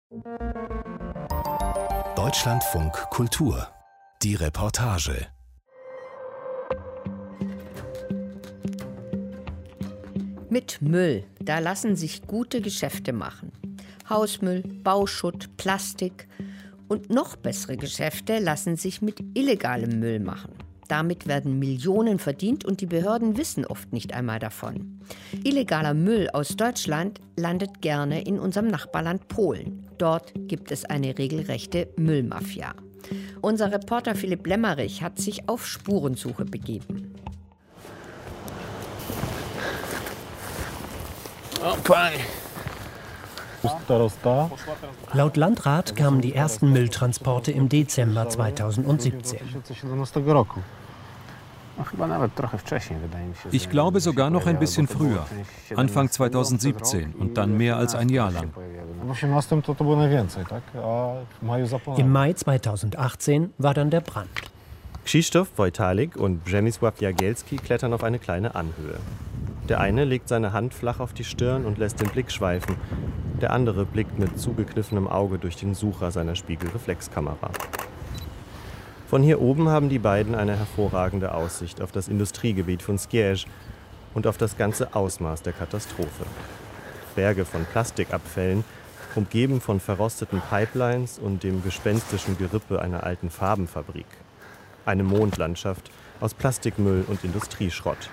Deutschlandfunk Kultur. Die Reportage. Mit Müll, da lassen sich gute Geschäfte machen. Hausmüll, Bauschutt, Plastik und noch bessere Geschäfte lassen sich mit illegalem Müll machen. Damit werden Millionen verdient und die Behörden wissen oft nicht einmal davon. Illegaler Müll aus Deutschland landet gerne in unserem Nachbarland Polen. Dort gibt es eine regelrechte Müllmafia. Unser Reporter Philipp Lemmerich hat sich auf Spurensuche begeben. Laut Landrat kamen die ersten Mülltransporte im Dezember 2017. Ich glaube sogar noch ein bisschen früher, Anfang 2017 und dann mehr als ein Jahr lang. Im Mai 2018 war dann der Brand. Krzysztof Wojtalik und Przemysław Jagielski klettern auf eine kleine Anhöhe. Der eine legt seine Hand flach auf die Stirn und lässt den Blick schweifen. Der andere blickt mit zugekniffenem Auge durch den Sucher seiner Spiegelreflexkamera. Von hier oben haben die beiden eine hervorragende Aussicht auf das Industriegebiet von Skierz und auf das ganze Ausmaß der Katastrophe. Berge von Plastikabfällen, umgeben von verrosteten Pipelines und dem gespenstischen Gerippe einer alten Farbenfabrik. Eine Mondlandschaft aus Plastikmüll und Industrieschrott.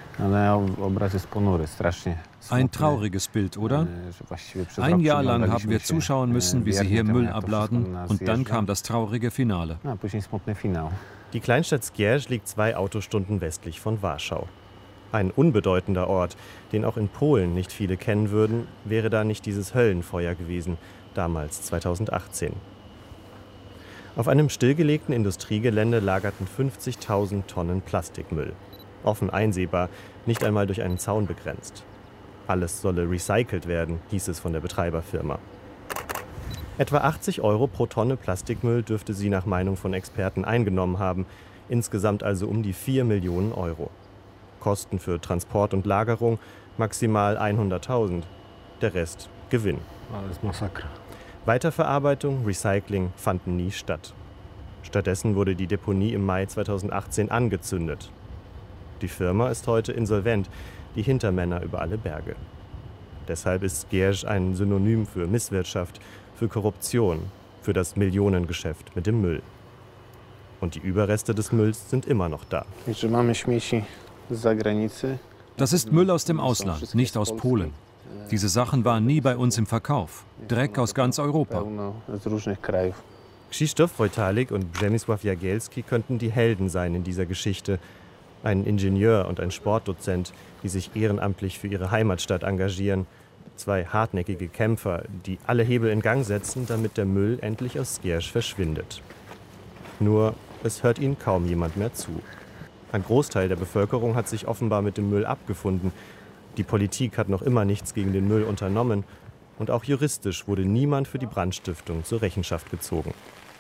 Ein trauriges Bild, oder? Ein Jahr lang haben wir zuschauen müssen, wie sie hier Müll abladen, und dann kam das traurige Finale. Die Kleinstadt Skierz liegt 2 Autostunden westlich von Warschau. Ein unbedeutender Ort, den auch in Polen nicht viele kennen würden, wäre da nicht dieses Höllenfeuer gewesen, damals 2018. Auf einem stillgelegten Industriegelände lagerten 50.000 Tonnen Plastikmüll. Offen einsehbar, nicht einmal durch einen Zaun begrenzt. Alles solle recycelt werden, hieß es von der Betreiberfirma. Etwa 80 € pro Tonne Plastikmüll dürfte sie nach Meinung von Experten eingenommen haben, insgesamt also um die 4 Millionen €. Kosten für Transport und Lagerung maximal 100.000, der Rest Gewinn. Alles Massaker. Weiterverarbeitung, Recycling fanden nie statt. Stattdessen wurde die Deponie im Mai 2018 angezündet. Die Firma ist heute insolvent, die Hintermänner über alle Berge. Deshalb ist Skierz ein Synonym für Misswirtschaft, für Korruption, für das Millionengeschäft mit dem Müll. Und die Überreste des Mülls sind immer noch da. Das ist Müll aus dem Ausland, nicht aus Polen. Diese Sachen waren nie bei uns im Verkauf. Dreck aus ganz Europa. Krzysztof Wojtalik und Przemysław Jagielski könnten die Helden sein in dieser Geschichte. Ein Ingenieur und ein Sportdozent, die sich ehrenamtlich für ihre Heimatstadt engagieren. 2 hartnäckige Kämpfer, die alle Hebel in Gang setzen, damit der Müll endlich aus Skierz verschwindet. Nur, es hört ihnen kaum jemand mehr zu. Ein Großteil der Bevölkerung hat sich offenbar mit dem Müll abgefunden. Die Politik hat noch immer nichts gegen den Müll unternommen. Und auch juristisch wurde niemand für die Brandstiftung zur Rechenschaft gezogen.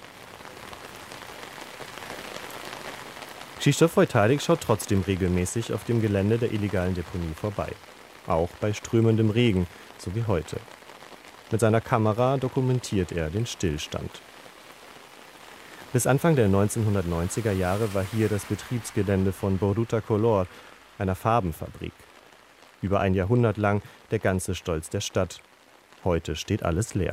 Krzysztof Wojtalik schaut trotzdem regelmäßig auf dem Gelände der illegalen Deponie vorbei. Auch bei strömendem Regen, so wie heute. Mit seiner Kamera dokumentiert er den Stillstand. Bis Anfang der 1990er Jahre war hier das Betriebsgelände von Boruta Kolor, einer Farbenfabrik. Über ein Jahrhundert lang der ganze Stolz der Stadt. Heute steht alles leer.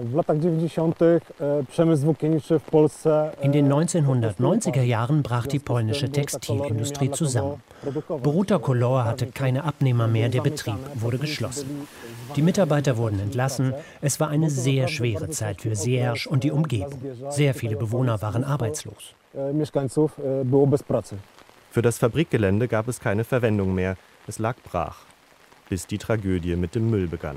In den 1990er Jahren brach die polnische Textilindustrie zusammen. Boruta Kolor hatte keine Abnehmer mehr, der Betrieb wurde geschlossen. Die Mitarbeiter wurden entlassen. Es war eine sehr schwere Zeit für Skierz und die Umgebung. Sehr viele Bewohner waren arbeitslos. Für das Fabrikgelände gab es keine Verwendung mehr. Es lag brach, bis die Tragödie mit dem Müll begann.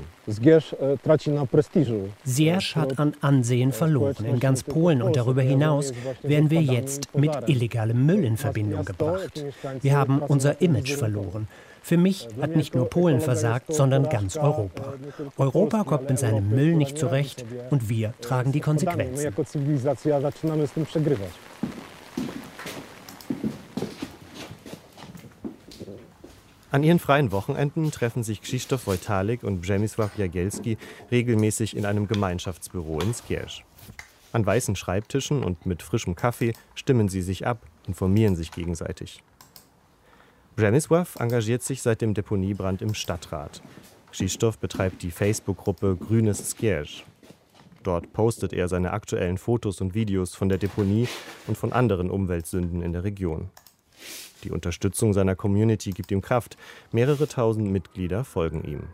Skierz hat an Ansehen verloren. In ganz Polen und darüber hinaus werden wir jetzt mit illegalem Müll in Verbindung gebracht. Wir haben unser Image verloren. Für mich hat nicht nur Polen versagt, sondern ganz Europa. Europa kommt mit seinem Müll nicht zurecht und wir tragen die Konsequenzen. An ihren freien Wochenenden treffen sich Krzysztof Wojtalik und Przemysław Jagielski regelmäßig in einem Gemeinschaftsbüro in Skierz. An weißen Schreibtischen und mit frischem Kaffee stimmen sie sich ab, informieren sich gegenseitig. Przemysław engagiert sich seit dem Deponiebrand im Stadtrat. Krzysztof betreibt die Facebook-Gruppe Grünes Skierz. Dort postet er seine aktuellen Fotos und Videos von der Deponie und von anderen Umweltsünden in der Region. Die Unterstützung seiner Community gibt ihm Kraft. Mehrere tausend Mitglieder folgen ihm.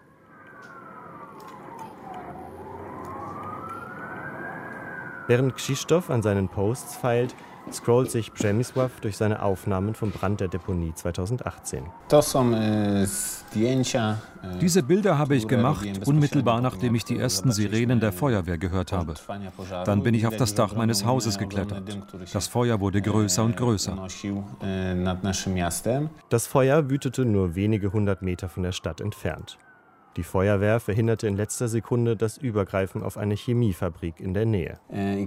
Während Krzysztof an seinen Posts feilt, scrollt sich Przemysław durch seine Aufnahmen vom Brand der Deponie 2018. Diese Bilder habe ich gemacht, unmittelbar nachdem ich die ersten Sirenen der Feuerwehr gehört habe. Dann bin ich auf das Dach meines Hauses geklettert. Das Feuer wurde größer und größer. Das Feuer wütete nur wenige 100 Meter von der Stadt entfernt. Die Feuerwehr verhinderte in letzter Sekunde das Übergreifen auf eine Chemiefabrik in der Nähe.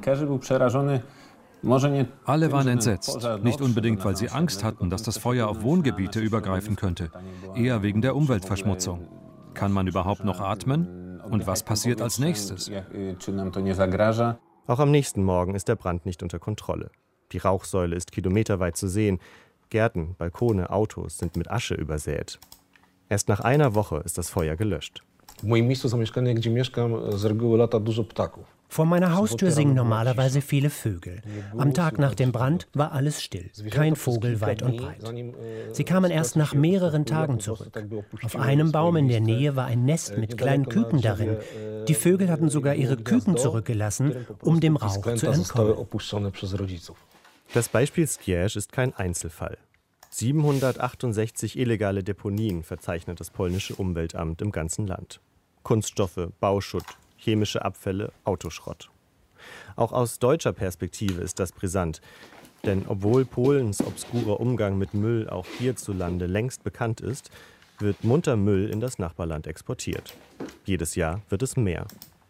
Alle waren entsetzt, nicht unbedingt, weil sie Angst hatten, dass das Feuer auf Wohngebiete übergreifen könnte, eher wegen der Umweltverschmutzung. Kann man überhaupt noch atmen? Und was passiert als nächstes? Auch am nächsten Morgen ist der Brand nicht unter Kontrolle. Die Rauchsäule ist kilometerweit zu sehen. Gärten, Balkone, Autos sind mit Asche übersät. Erst nach einer Woche ist das Feuer gelöscht. Vor meiner Haustür singen normalerweise viele Vögel. Am Tag nach dem Brand war alles still, kein Vogel weit und breit. Sie kamen erst nach mehreren Tagen zurück. Auf einem Baum in der Nähe war ein Nest mit kleinen Küken darin. Die Vögel hatten sogar ihre Küken zurückgelassen, um dem Rauch zu entkommen. Das Beispiel Skierz ist kein Einzelfall. 768 illegale Deponien verzeichnet das polnische Umweltamt im ganzen Land. Kunststoffe, Bauschutt, chemische Abfälle, Autoschrott. Auch aus deutscher Perspektive ist das brisant. Denn obwohl Polens obskurer Umgang mit Müll auch hierzulande längst bekannt ist, wird munter Müll in das Nachbarland exportiert. Jedes Jahr wird es mehr.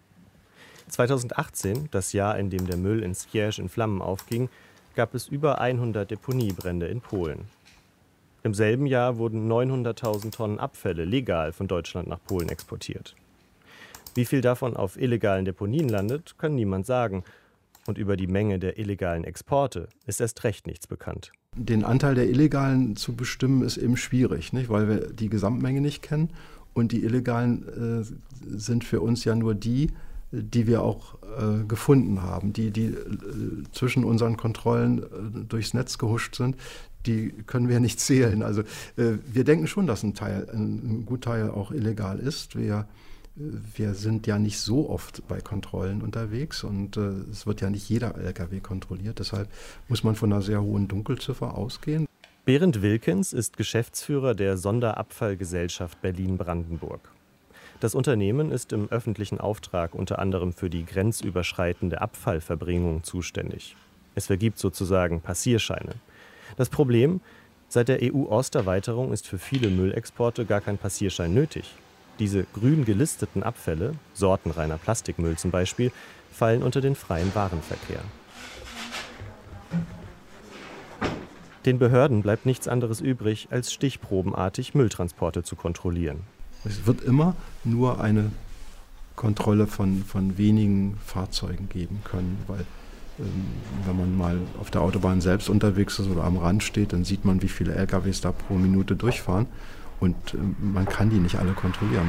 2018, das Jahr, in dem der Müll in Skierz in Flammen aufging, gab es über 100 Deponiebrände in Polen. Im selben Jahr wurden 900.000 Tonnen Abfälle legal von Deutschland nach Polen exportiert. Wie viel davon auf illegalen Deponien landet, kann niemand sagen. Und über die Menge der illegalen Exporte ist erst recht nichts bekannt. Den Anteil der Illegalen zu bestimmen ist eben schwierig, nicht? Weil wir die Gesamtmenge nicht kennen. Und die Illegalen sind für uns ja nur die wir auch gefunden haben, die zwischen unseren Kontrollen durchs Netz gehuscht sind. Die können wir nicht zählen. Also wir denken schon, dass ein Gutteil auch illegal ist. Wir sind ja nicht so oft bei Kontrollen unterwegs und es wird ja nicht jeder LKW kontrolliert. Deshalb muss man von einer sehr hohen Dunkelziffer ausgehen. Berend Wilkens ist Geschäftsführer der Sonderabfallgesellschaft Berlin-Brandenburg. Das Unternehmen ist im öffentlichen Auftrag unter anderem für die grenzüberschreitende Abfallverbringung zuständig. Es vergibt sozusagen Passierscheine. Das Problem: Seit der EU-Osterweiterung ist für viele Müllexporte gar kein Passierschein nötig. Diese grün gelisteten Abfälle, sortenreiner Plastikmüll zum Beispiel, fallen unter den freien Warenverkehr. Den Behörden bleibt nichts anderes übrig, als stichprobenartig Mülltransporte zu kontrollieren. Es wird immer nur eine Kontrolle von wenigen Fahrzeugen geben können, weil wenn man mal auf der Autobahn selbst unterwegs ist oder am Rand steht, dann sieht man, wie viele LKWs da pro Minute durchfahren und man kann die nicht alle kontrollieren.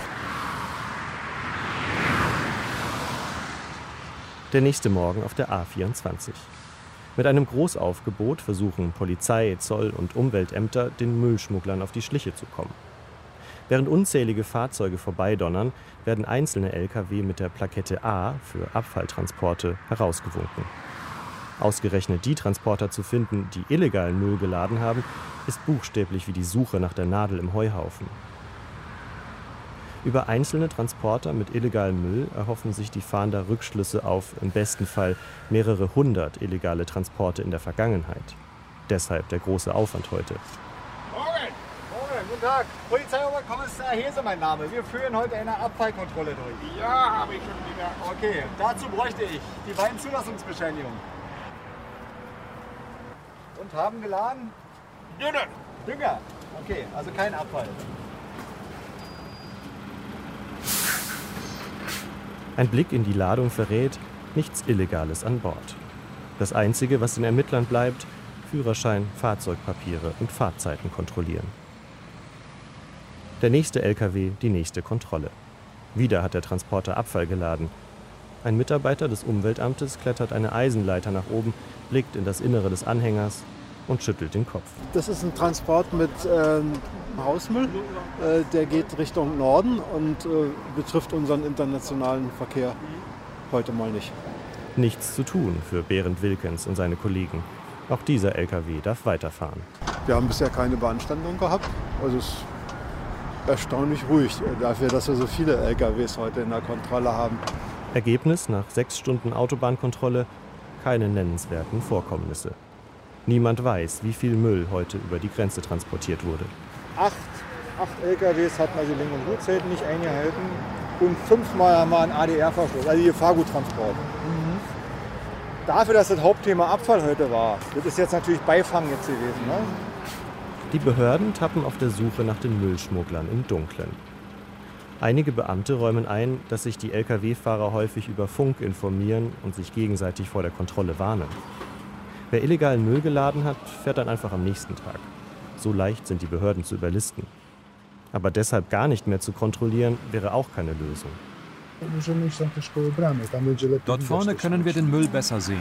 Der nächste Morgen auf der A24. Mit einem Großaufgebot versuchen Polizei, Zoll und Umweltämter, den Müllschmugglern auf die Schliche zu kommen. Während unzählige Fahrzeuge vorbeidonnern, werden einzelne Lkw mit der Plakette A für Abfalltransporte herausgewunken. Ausgerechnet die Transporter zu finden, die illegalen Müll geladen haben, ist buchstäblich wie die Suche nach der Nadel im Heuhaufen. Über einzelne Transporter mit illegalem Müll erhoffen sich die Fahnder Rückschlüsse auf im besten Fall mehrere hundert illegale Transporte in der Vergangenheit. Deshalb der große Aufwand heute. Guten Tag, Polizeioberkommissar Hese mein Name. Wir führen heute eine Abfallkontrolle durch. Ja, habe ich schon wieder. Okay, dazu bräuchte ich die beiden Zulassungsbescheinigungen. Und haben geladen? Dünger. Dünger? Okay, also kein Abfall. Ein Blick in die Ladung verrät, nichts Illegales an Bord. Das Einzige, was den Ermittlern bleibt, Führerschein, Fahrzeugpapiere und Fahrtzeiten kontrollieren. Der nächste LKW, die nächste Kontrolle. Wieder hat der Transporter Abfall geladen. Ein Mitarbeiter des Umweltamtes klettert eine Eisenleiter nach oben, blickt in das Innere des Anhängers und schüttelt den Kopf. Das ist ein Transport mit Hausmüll. Der geht Richtung Norden und betrifft unseren internationalen Verkehr heute mal nicht. Nichts zu tun für Berend Wilkens und seine Kollegen. Auch dieser LKW darf weiterfahren. Wir haben bisher keine Beanstandung gehabt. Also es ist erstaunlich ruhig dafür, dass wir so viele LKWs heute in der Kontrolle haben. Ergebnis nach 6 Stunden Autobahnkontrolle: keine nennenswerten Vorkommnisse. Niemand weiß, wie viel Müll heute über die Grenze transportiert wurde. 8 LKWs hatten also Lenk- und Ruhezeiten nicht eingehalten und 5-mal haben wir einen ADR-Verschluss, also Gefahrguttransport. Dafür, dass das Hauptthema Abfall heute war, das ist jetzt natürlich Beifang jetzt gewesen. Ne? Die Behörden tappen auf der Suche nach den Müllschmugglern im Dunkeln. Einige Beamte räumen ein, dass sich die Lkw-Fahrer häufig über Funk informieren und sich gegenseitig vor der Kontrolle warnen. Wer illegalen Müll geladen hat, fährt dann einfach am nächsten Tag. So leicht sind die Behörden zu überlisten. Aber deshalb gar nicht mehr zu kontrollieren, wäre auch keine Lösung. Dort vorne können wir den Müll besser sehen.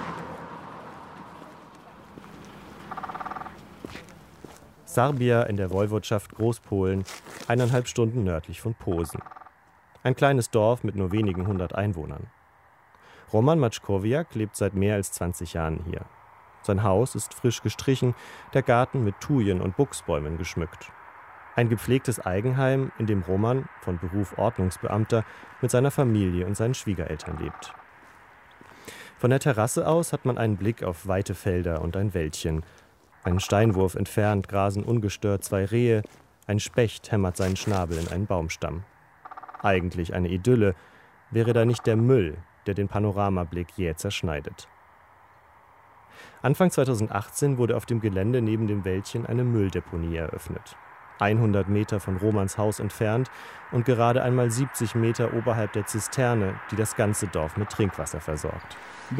Sarbia in der Woiwodschaft Großpolen, 1,5 Stunden nördlich von Posen. Ein kleines Dorf mit nur wenigen 100 Einwohnern. Roman Maczkowiak lebt seit mehr als 20 Jahren hier. Sein Haus ist frisch gestrichen, der Garten mit Thujen und Buchsbäumen geschmückt. Ein gepflegtes Eigenheim, in dem Roman, von Beruf Ordnungsbeamter, mit seiner Familie und seinen Schwiegereltern lebt. Von der Terrasse aus hat man einen Blick auf weite Felder und ein Wäldchen. Einen Steinwurf entfernt grasen ungestört 2 Rehe, ein Specht hämmert seinen Schnabel in einen Baumstamm. Eigentlich eine Idylle, wäre da nicht der Müll, der den Panoramablick jäh zerschneidet. Anfang 2018 wurde auf dem Gelände neben dem Wäldchen eine Mülldeponie eröffnet. 100 Meter von Romans Haus entfernt und gerade einmal 70 Meter oberhalb der Zisterne, die das ganze Dorf mit Trinkwasser versorgt.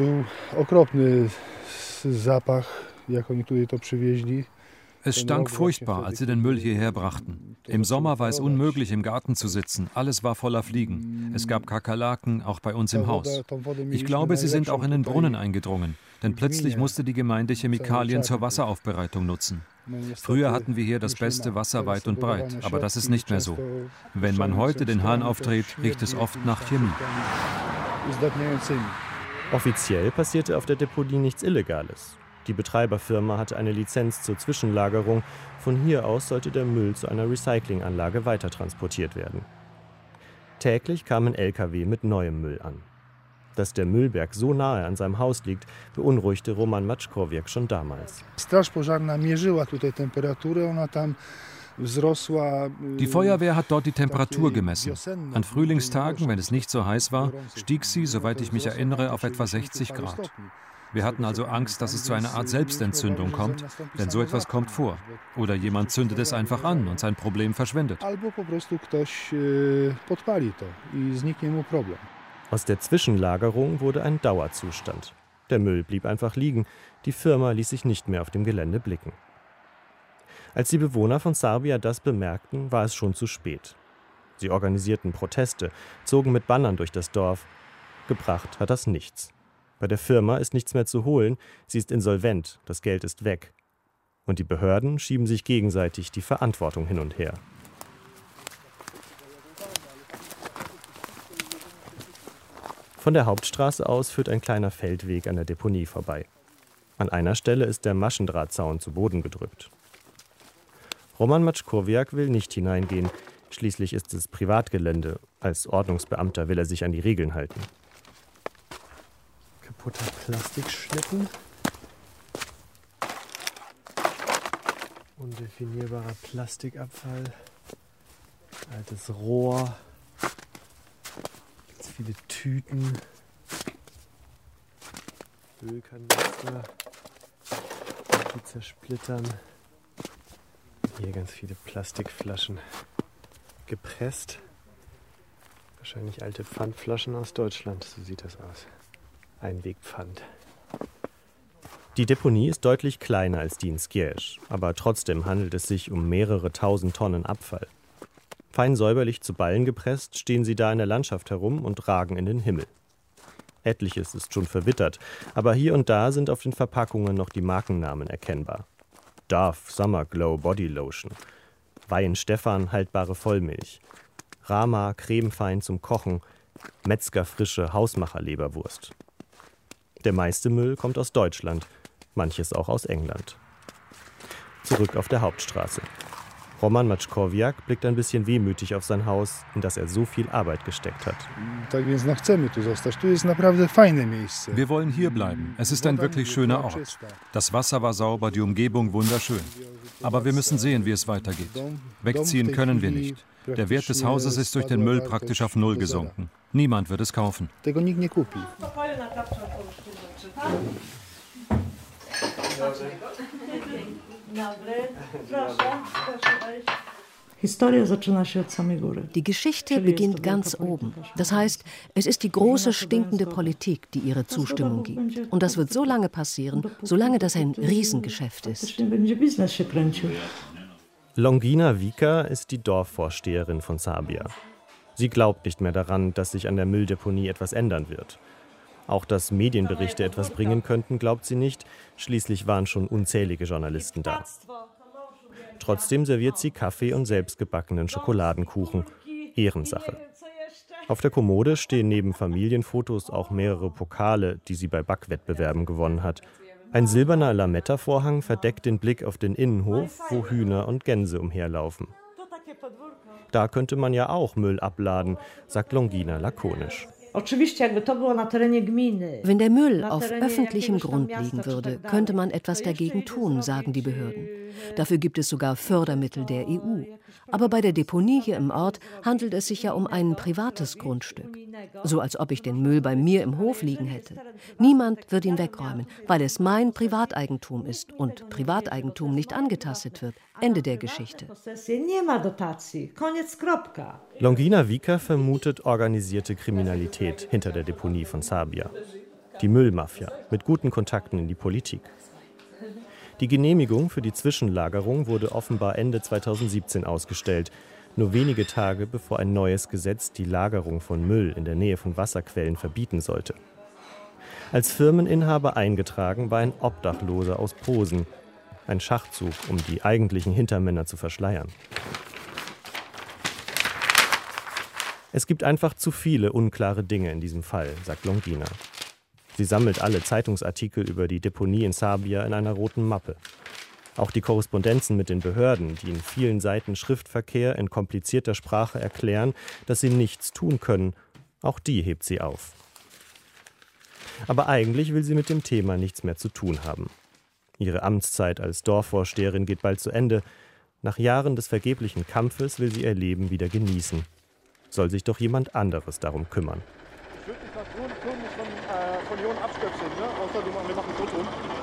Es stank furchtbar, als sie den Müll hierher brachten. Im Sommer war es unmöglich, im Garten zu sitzen. Alles war voller Fliegen. Es gab Kakerlaken, auch bei uns im Haus. Ich glaube, sie sind auch in den Brunnen eingedrungen. Denn plötzlich musste die Gemeinde Chemikalien zur Wasseraufbereitung nutzen. Früher hatten wir hier das beste Wasser weit und breit, aber das ist nicht mehr so. Wenn man heute den Hahn aufdreht, riecht es oft nach Chemie. Offiziell passierte auf der Deponie nichts Illegales. Die Betreiberfirma hatte eine Lizenz zur Zwischenlagerung. Von hier aus sollte der Müll zu einer Recyclinganlage weitertransportiert werden. Täglich kamen Lkw mit neuem Müll an. Dass der Müllberg so nahe an seinem Haus liegt, beunruhigte Roman Maczkowiak schon damals. Die Feuerwehr hat dort die Temperatur gemessen. An Frühlingstagen, wenn es nicht so heiß war, stieg sie, soweit ich mich erinnere, auf etwa 60 Grad. Wir hatten also Angst, dass es zu einer Art Selbstentzündung kommt, denn so etwas kommt vor. Oder jemand zündet es einfach an und sein Problem verschwindet. Aus der Zwischenlagerung wurde ein Dauerzustand. Der Müll blieb einfach liegen, die Firma ließ sich nicht mehr auf dem Gelände blicken. Als die Bewohner von Sarbia das bemerkten, war es schon zu spät. Sie organisierten Proteste, zogen mit Bannern durch das Dorf. Gebracht hat das nichts. Bei der Firma ist nichts mehr zu holen, sie ist insolvent, das Geld ist weg. Und die Behörden schieben sich gegenseitig die Verantwortung hin und her. Von der Hauptstraße aus führt ein kleiner Feldweg an der Deponie vorbei. An einer Stelle ist der Maschendrahtzaun zu Boden gedrückt. Roman Maczkowiak will nicht hineingehen, schließlich ist es Privatgelände. Als Ordnungsbeamter will er sich an die Regeln halten. Kaputter Plastikschlitten. Undefinierbarer Plastikabfall. Altes Rohr. Ganz viele Tüten. Ölkanister. Die zersplittern. Hier ganz viele Plastikflaschen. Gepresst. Wahrscheinlich alte Pfandflaschen aus Deutschland, so sieht das aus. Einwegpfand. Die Deponie ist deutlich kleiner als die in Skierz, aber trotzdem handelt es sich um mehrere tausend Tonnen Abfall. Fein säuberlich zu Ballen gepresst, stehen sie da in der Landschaft herum und ragen in den Himmel. Etliches ist schon verwittert, aber hier und da sind auf den Verpackungen noch die Markennamen erkennbar. Dove Summer Glow Body Lotion, Weihen Stefan haltbare Vollmilch, Rama cremefein zum Kochen, Metzger frische Hausmacher-Leberwurst. Der meiste Müll kommt aus Deutschland, manches auch aus England. Zurück auf der Hauptstraße. Roman Maczkowiak blickt ein bisschen wehmütig auf sein Haus, in das er so viel Arbeit gesteckt hat. Wir wollen hier bleiben. Es ist ein wirklich schöner Ort. Das Wasser war sauber, die Umgebung wunderschön. Aber wir müssen sehen, wie es weitergeht. Wegziehen können wir nicht. Der Wert des Hauses ist durch den Müll praktisch auf Null gesunken. Niemand wird es kaufen. Die Geschichte beginnt ganz oben. Das heißt, es ist die große stinkende Politik, die ihre Zustimmung gibt. Und das wird so lange passieren, solange das ein Riesengeschäft ist. Longina Vika ist die Dorfvorsteherin von Sabia. Sie glaubt nicht mehr daran, dass sich an der Mülldeponie etwas ändern wird. Auch dass Medienberichte etwas bringen könnten, glaubt sie nicht. Schließlich waren schon unzählige Journalisten da. Trotzdem serviert sie Kaffee und selbstgebackenen Schokoladenkuchen. Ehrensache. Auf der Kommode stehen neben Familienfotos auch mehrere Pokale, die sie bei Backwettbewerben gewonnen hat. Ein silberner Lametta-Vorhang verdeckt den Blick auf den Innenhof, wo Hühner und Gänse umherlaufen. Da könnte man ja auch Müll abladen, sagt Longina lakonisch. Wenn der Müll auf öffentlichem Grund liegen würde, könnte man etwas dagegen tun, sagen die Behörden. Dafür gibt es sogar Fördermittel der EU. Aber bei der Deponie hier im Ort handelt es sich ja um ein privates Grundstück. So als ob ich den Müll bei mir im Hof liegen hätte. Niemand wird ihn wegräumen, weil es mein Privateigentum ist und Privateigentum nicht angetastet wird. Ende der Geschichte. Longina Vika vermutet organisierte Kriminalität hinter der Deponie von Sabia. Die Müllmafia mit guten Kontakten in die Politik. Die Genehmigung für die Zwischenlagerung wurde offenbar Ende 2017 ausgestellt, nur wenige Tage bevor ein neues Gesetz die Lagerung von Müll in der Nähe von Wasserquellen verbieten sollte. Als Firmeninhaber eingetragen war ein Obdachloser aus Posen, ein Schachzug, um die eigentlichen Hintermänner zu verschleiern. Es gibt einfach zu viele unklare Dinge in diesem Fall, sagt Longina. Sie sammelt alle Zeitungsartikel über die Deponie in Sabia in einer roten Mappe. Auch die Korrespondenzen mit den Behörden, die in vielen Seiten Schriftverkehr in komplizierter Sprache erklären, dass sie nichts tun können, auch die hebt sie auf. Aber eigentlich will sie mit dem Thema nichts mehr zu tun haben. Ihre Amtszeit als Dorfvorsteherin geht bald zu Ende. Nach Jahren des vergeblichen Kampfes will sie ihr Leben wieder genießen. Soll sich doch jemand anderes darum kümmern. Ich würde dich was von Jon abstöpseln, ne? Außer wir machen Foto.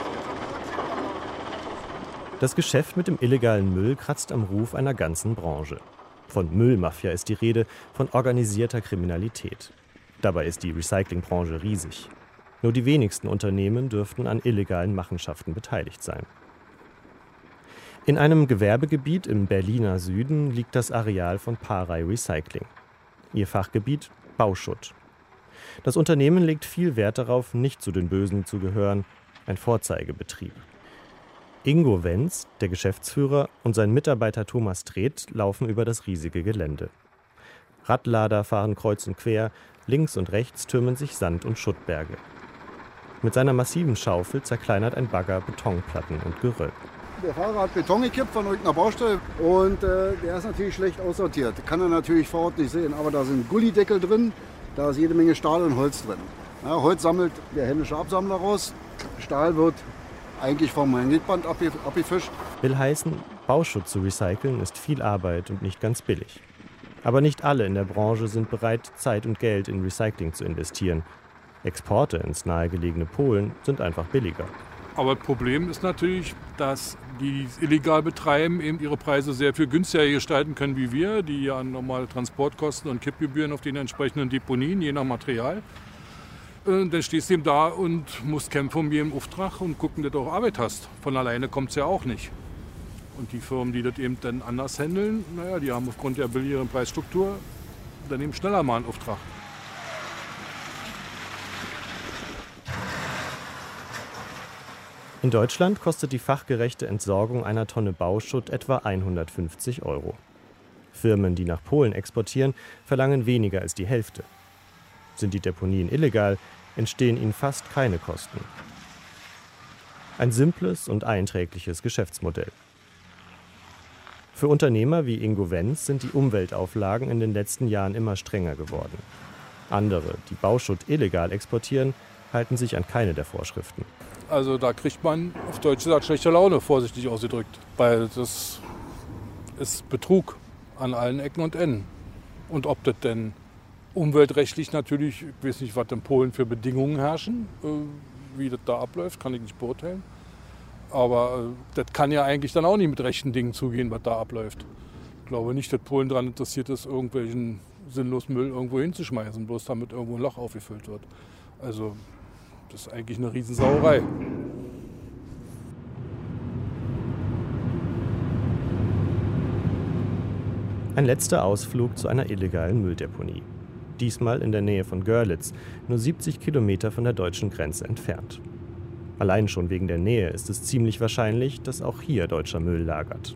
Das Geschäft mit dem illegalen Müll kratzt am Ruf einer ganzen Branche. Von Müllmafia ist die Rede, von organisierter Kriminalität. Dabei ist die Recyclingbranche riesig. Nur die wenigsten Unternehmen dürften an illegalen Machenschaften beteiligt sein. In einem Gewerbegebiet im Berliner Süden liegt das Areal von Parey Recycling. Ihr Fachgebiet Bauschutt. Das Unternehmen legt viel Wert darauf, nicht zu den Bösen zu gehören, ein Vorzeigebetrieb. Ingo Wenz, der Geschäftsführer, und sein Mitarbeiter Thomas Treht laufen über das riesige Gelände. Radlader fahren kreuz und quer, links und rechts türmen sich Sand- und Schuttberge. Mit seiner massiven Schaufel zerkleinert ein Bagger Betonplatten und Geröll. Der Fahrer hat Beton gekippt von irgendeiner Baustelle und der ist natürlich schlecht aussortiert. Kann er natürlich vor Ort nicht sehen, aber da sind Gullideckel drin, da ist jede Menge Stahl und Holz drin. Ja, Holz sammelt der händische Absammler raus, Stahl wird eigentlich vom Magnetband abgefischt. Will heißen, Bauschutt zu recyceln ist viel Arbeit und nicht ganz billig. Aber nicht alle in der Branche sind bereit, Zeit und Geld in Recycling zu investieren. Exporte ins nahegelegene Polen sind einfach billiger. Aber das Problem ist natürlich, dass die es illegal betreiben, eben ihre Preise sehr viel günstiger gestalten können wie wir, die ja normale Transportkosten und Kippgebühren auf den entsprechenden Deponien, je nach Material. Dann stehst du eben da und musst kämpfen um jeden Auftrag und gucken, dass du auch Arbeit hast. Von alleine kommt es ja auch nicht. Und die Firmen, die das eben dann anders handeln, naja, die haben aufgrund der billigeren Preisstruktur dann eben schneller mal einen Auftrag. In Deutschland kostet die fachgerechte Entsorgung einer Tonne Bauschutt etwa 150 €. Firmen, die nach Polen exportieren, verlangen weniger als die Hälfte. Sind die Deponien illegal, entstehen ihnen fast keine Kosten. Ein simples und einträgliches Geschäftsmodell. Für Unternehmer wie Ingo Wenz sind die Umweltauflagen in den letzten Jahren immer strenger geworden. Andere, die Bauschutt illegal exportieren, halten sich an keine der Vorschriften. Also da kriegt man auf Deutsch gesagt schlechte Laune, vorsichtig ausgedrückt. Weil das ist Betrug an allen Ecken und Enden. Und ob das denn umweltrechtlich natürlich, ich weiß nicht, was in Polen für Bedingungen herrschen, wie das da abläuft, kann ich nicht beurteilen. Aber das kann ja eigentlich dann auch nicht mit rechten Dingen zugehen, was da abläuft. Ich glaube nicht, dass Polen daran interessiert ist, irgendwelchen sinnlosen Müll irgendwo hinzuschmeißen, bloß damit irgendwo ein Loch aufgefüllt wird. Also das ist eigentlich eine Riesensauerei. Ein letzter Ausflug zu einer illegalen Mülldeponie. Diesmal in der Nähe von Görlitz, nur 70 Kilometer von der deutschen Grenze entfernt. Allein schon wegen der Nähe ist es ziemlich wahrscheinlich, dass auch hier deutscher Müll lagert.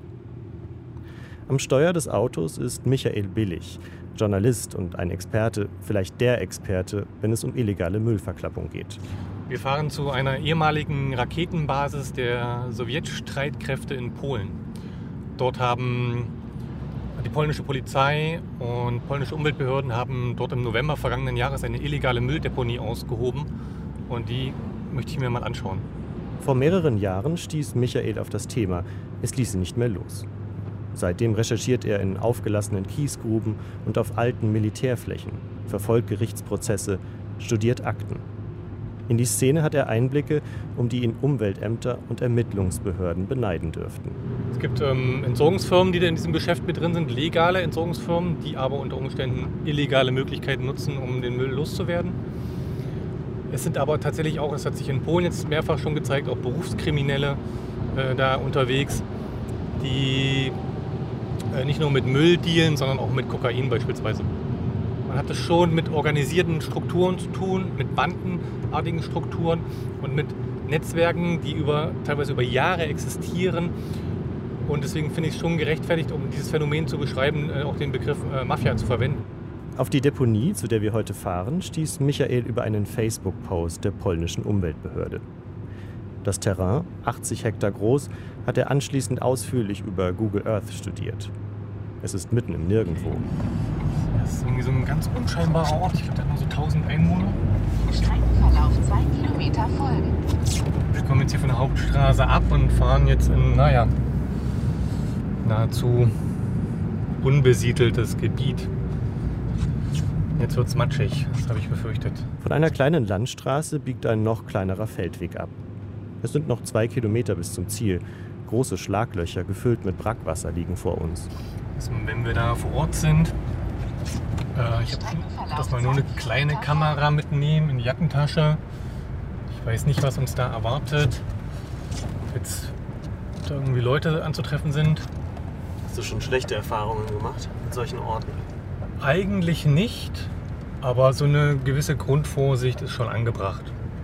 Am Steuer des Autos ist Michael Billig, Journalist und ein Experte, vielleicht der Experte, wenn es um illegale Müllverklappung geht. Wir fahren zu einer ehemaligen Raketenbasis der Sowjetstreitkräfte in Polen. Dort haben die polnische Polizei und polnische Umweltbehörden haben dort im November vergangenen Jahres eine illegale Mülldeponie ausgehoben und die möchte ich mir mal anschauen. Vor mehreren Jahren stieß Michael auf das Thema. Es ließ ihn nicht mehr los. Seitdem recherchiert er in aufgelassenen Kiesgruben und auf alten Militärflächen, verfolgt Gerichtsprozesse, studiert Akten. In die Szene hat er Einblicke, um die ihn Umweltämter und Ermittlungsbehörden beneiden dürften. Es gibt Entsorgungsfirmen, die da in diesem Geschäft mit drin sind, legale Entsorgungsfirmen, die aber unter Umständen illegale Möglichkeiten nutzen, um den Müll loszuwerden. Es sind aber tatsächlich auch, es hat sich in Polen jetzt mehrfach schon gezeigt, auch Berufskriminelle da unterwegs, die nicht nur mit Müll dealen, sondern auch mit Kokain beispielsweise. Man hat es schon mit organisierten Strukturen zu tun, mit bandenartigen Strukturen und mit Netzwerken, die teilweise über Jahre existieren. Und deswegen finde ich es schon gerechtfertigt, um dieses Phänomen zu beschreiben, auch den Begriff Mafia zu verwenden. Auf die Deponie, zu der wir heute fahren, stieß Michael über einen Facebook-Post der polnischen Umweltbehörde. Das Terrain, 80 Hektar groß, hat er anschließend ausführlich über Google Earth studiert. Es ist mitten im Nirgendwo. Das ist irgendwie so ein ganz unscheinbarer Ort. Ich glaube, der hat nur so 1000 Einwohner. Streckenverlauf 2 Kilometer folgen. Wir kommen jetzt hier von der Hauptstraße ab und fahren jetzt in, nahezu unbesiedeltes Gebiet. Jetzt wird's matschig, das habe ich befürchtet. Von einer kleinen Landstraße biegt ein noch kleinerer Feldweg ab. Es sind noch 2 Kilometer bis zum Ziel. Große Schlaglöcher, gefüllt mit Brackwasser, liegen vor uns. Also, wenn wir da vor Ort sind, ich habe das mal nur eine kleine Kamera mitnehmen in die Jackentasche. Ich weiß nicht, was uns da erwartet. Jetzt da irgendwie Leute anzutreffen sind. Hast du schon schlechte Erfahrungen gemacht mit solchen Orten? Eigentlich nicht, aber so eine gewisse Grundvorsicht ist schon angebracht.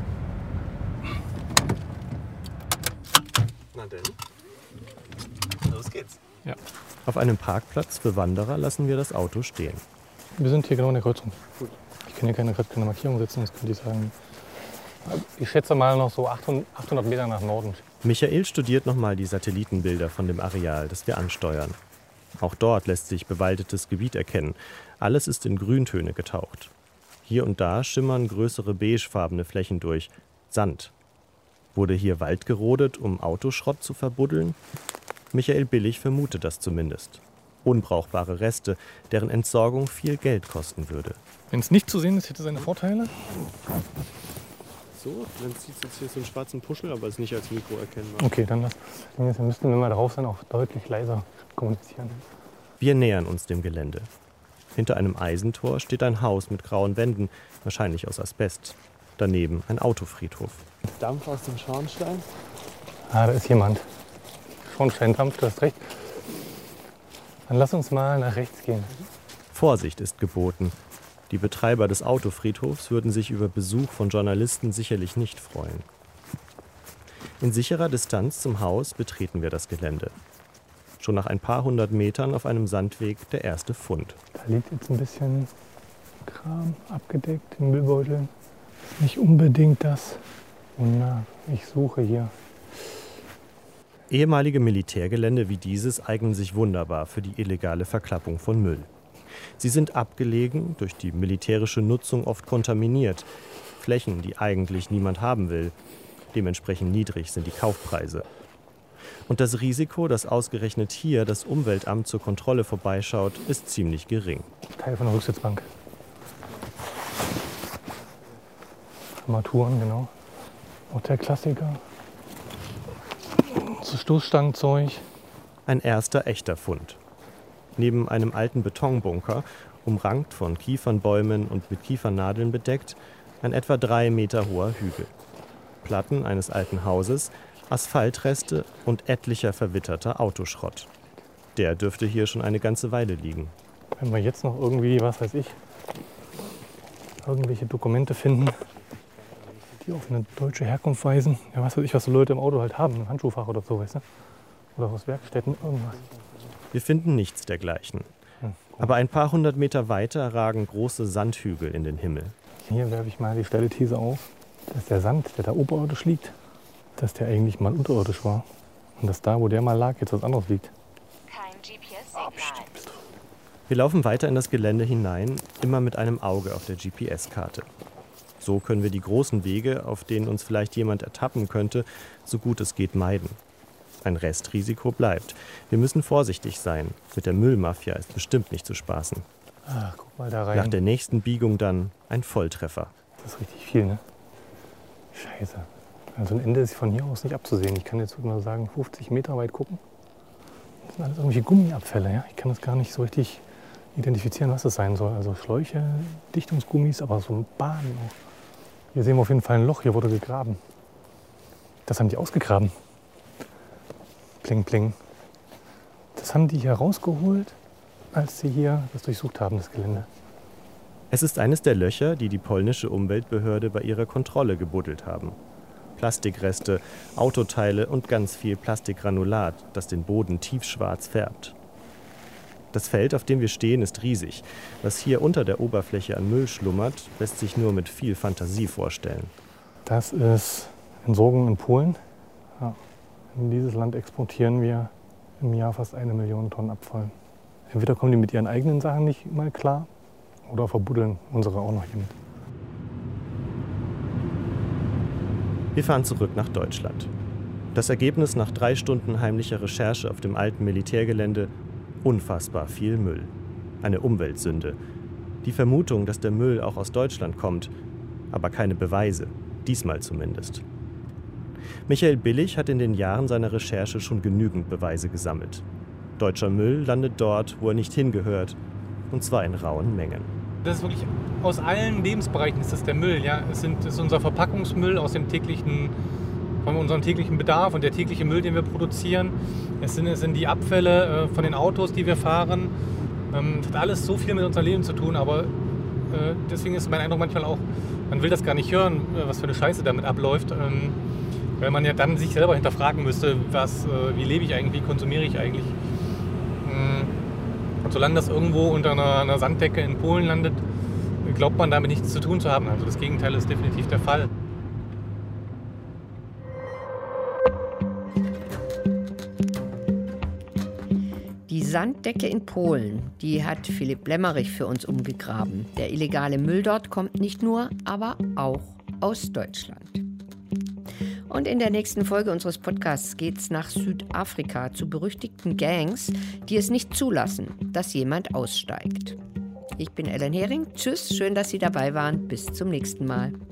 Na denn, los geht's. Ja. Auf einem Parkplatz für Wanderer lassen wir das Auto stehen. Wir sind hier genau in der Kreuzung. Ich kann hier keine Markierung setzen, sonst könnte ich sagen. Ich schätze mal noch so 800 Meter nach Norden. Michael studiert nochmal die Satellitenbilder von dem Areal, das wir ansteuern. Auch dort lässt sich bewaldetes Gebiet erkennen. Alles ist in Grüntöne getaucht. Hier und da schimmern größere beigefarbene Flächen durch. Sand. Wurde hier Wald gerodet, um Autoschrott zu verbuddeln? Michael Billig vermutet das zumindest. Unbrauchbare Reste, deren Entsorgung viel Geld kosten würde. Wenn es nicht zu sehen ist, hätte es seine Vorteile. so. Dann sieht es jetzt hier so einen schwarzen Puschel, aber ist nicht als Mikro erkennbar. Okay, dann müssten wir mal drauf sein, auch deutlich leiser kommunizieren. Wir nähern uns dem Gelände. Hinter einem Eisentor steht ein Haus mit grauen Wänden, wahrscheinlich aus Asbest. Daneben ein Autofriedhof. Dampf aus dem Schornstein. Ah, da ist jemand. Schornsteindampf, du hast recht. Dann lass uns mal nach rechts gehen. Vorsicht ist geboten. Die Betreiber des Autofriedhofs würden sich über Besuch von Journalisten sicherlich nicht freuen. In sicherer Distanz zum Haus betreten wir das Gelände. Schon nach ein paar hundert Metern auf einem Sandweg der erste Fund. Da liegt jetzt ein bisschen Kram abgedeckt in Müllbeuteln. Nicht unbedingt das, wonach ich suche hier. Ehemalige Militärgelände wie dieses eignen sich wunderbar für die illegale Verklappung von Müll. Sie sind abgelegen, durch die militärische Nutzung oft kontaminiert. Flächen, die eigentlich niemand haben will. Dementsprechend niedrig sind die Kaufpreise. Und das Risiko, dass ausgerechnet hier das Umweltamt zur Kontrolle vorbeischaut, ist ziemlich gering. Teil von der Rücksitzbank. Armaturen, genau. Auch der Klassiker. So Stoßstangenzeug. Ein erster echter Fund. Neben einem alten Betonbunker, umrankt von Kiefernbäumen und mit Kiefernadeln bedeckt, ein etwa 3 Meter hoher Hügel. Platten eines alten Hauses, Asphaltreste und etlicher verwitterter Autoschrott. Der dürfte hier schon eine ganze Weile liegen. Wenn wir jetzt noch irgendwie, was weiß ich, irgendwelche Dokumente finden, die auf eine deutsche Herkunft weisen. Ja, was weiß ich, was so Leute im Auto halt haben, im Handschuhfach oder so, weißt du? Oder aus Werkstätten, irgendwas. Wir finden nichts dergleichen. Aber ein paar hundert Meter weiter ragen große Sandhügel in den Himmel. Hier werfe ich mal die steile These auf, dass der Sand, der da oberirdisch liegt, dass der eigentlich mal unterirdisch war. Und dass da, wo der mal lag, jetzt was anderes liegt. Kein GPS-Signal. Wir laufen weiter in das Gelände hinein, immer mit einem Auge auf der GPS-Karte. So können wir die großen Wege, auf denen uns vielleicht jemand ertappen könnte, so gut es geht meiden. Ein Restrisiko bleibt. Wir müssen vorsichtig sein. Mit der Müllmafia ist bestimmt nicht zu spaßen. Ach, guck mal da rein. Nach der nächsten Biegung dann ein Volltreffer. Das ist richtig viel, ne? Scheiße. Also ein Ende ist von hier aus nicht abzusehen. Ich kann jetzt mal sagen, 50 Meter weit gucken. Das sind alles irgendwelche Gummiabfälle, ja? Ich kann das gar nicht so richtig identifizieren, was das sein soll. Also Schläuche, Dichtungsgummis, aber so ein Bahn auch. Hier sehen wir auf jeden Fall ein Loch, hier wurde gegraben. Das haben die ausgegraben. Pling, pling. Das haben die hier rausgeholt, als sie hier das durchsucht haben, das Gelände. Es ist eines der Löcher, die die polnische Umweltbehörde bei ihrer Kontrolle gebuddelt haben. Plastikreste, Autoteile und ganz viel Plastikgranulat, das den Boden tiefschwarz färbt. Das Feld, auf dem wir stehen, ist riesig. Was hier unter der Oberfläche an Müll schlummert, lässt sich nur mit viel Fantasie vorstellen. Das ist Entsorgung in Polen. Ja. In dieses Land exportieren wir im Jahr fast 1 Million Tonnen Abfall. Entweder kommen die mit ihren eigenen Sachen nicht mal klar oder verbuddeln unsere auch noch hier mit. Wir fahren zurück nach Deutschland. Das Ergebnis nach 3 Stunden heimlicher Recherche auf dem alten Militärgelände: unfassbar viel Müll. Eine Umweltsünde. Die Vermutung, dass der Müll auch aus Deutschland kommt, aber keine Beweise. Diesmal zumindest. Michael Billig hat in den Jahren seiner Recherche schon genügend Beweise gesammelt. Deutscher Müll landet dort, wo er nicht hingehört, und zwar in rauen Mengen. Das ist wirklich, aus allen Lebensbereichen ist das der Müll. Ja? Es ist unser Verpackungsmüll aus dem von unserem täglichen Bedarf und der tägliche Müll, den wir produzieren. Es sind die Abfälle von den Autos, die wir fahren. Das hat alles so viel mit unserem Leben zu tun, aber deswegen ist mein Eindruck manchmal auch, man will das gar nicht hören, was für eine Scheiße damit abläuft. Weil man ja dann sich selber hinterfragen müsste, wie lebe ich eigentlich, wie konsumiere ich eigentlich. Und solange das irgendwo unter einer Sanddecke in Polen landet, glaubt man damit nichts zu tun zu haben. Also das Gegenteil ist definitiv der Fall. Die Sanddecke in Polen, die hat Philipp Lemmerich für uns umgegraben. Der illegale Müll dort kommt nicht nur, aber auch aus Deutschland. Und in der nächsten Folge unseres Podcasts geht's nach Südafrika zu berüchtigten Gangs, die es nicht zulassen, dass jemand aussteigt. Ich bin Ellen Hering. Tschüss, schön, dass Sie dabei waren. Bis zum nächsten Mal.